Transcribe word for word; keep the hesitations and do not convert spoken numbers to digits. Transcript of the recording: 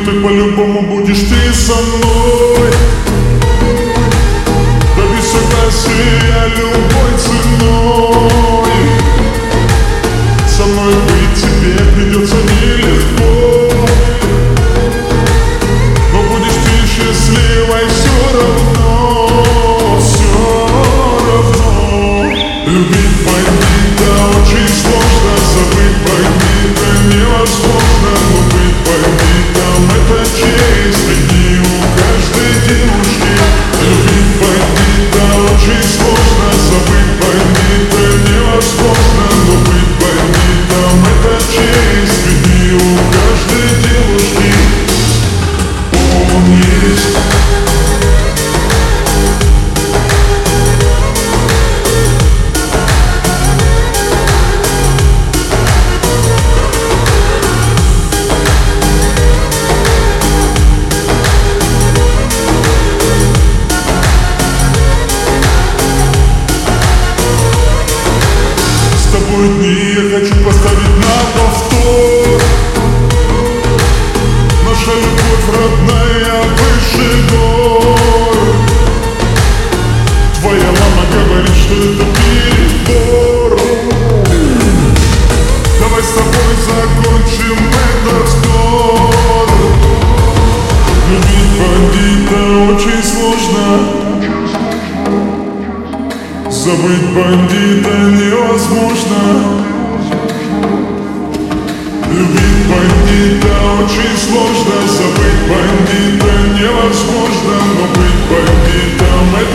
бандитой по-любому будешь ты со мной. Добей согласия любой ценой. Со мной быть тебе придется нелегко, но будешь ты счастливой все равно, все равно. Любить бандита очень сложно, забыть бандита невозможно, но быть бандитом это честь, среди у каждой девушки. Любить бандита очень сложно, забыть бандита невозможно, но быть бандитом это честь, среди у каждой девушки. Он есть. Дни я хочу поставить на повтор. Наша любовь родная выше гор. Твоя мама говорит, что это перебор. Давай с тобой закончим этот вздор. Любить бандита очень сложно, забыть бандита невозможно. Любить бандита очень сложно, забыть бандита невозможно, но быть бандитом это